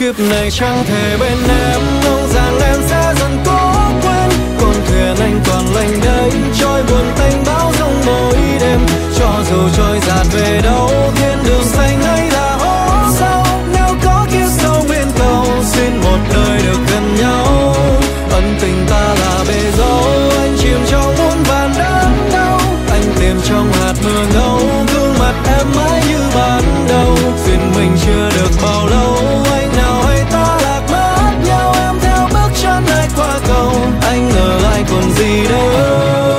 kiếp này chẳng thể bên em, mong rằng em sẽ dần cố quên. Con thuyền anh còn lênh đênh trôi buồn tênh bão giông mỗi đêm. Cho dù trôi dạt về đâu, thiên đường xanh ấy là hố sâu. Nếu có kiếp sâu bên cầu, xin một đời được gần nhau. Ân tình ta là bể dâu, anh chìm trong muôn vàn đớn đau. Anh tìm trong hạt mưa ngâu, gương mặt em mãi như ban đầu. Duyên mình chưa được bao lâu,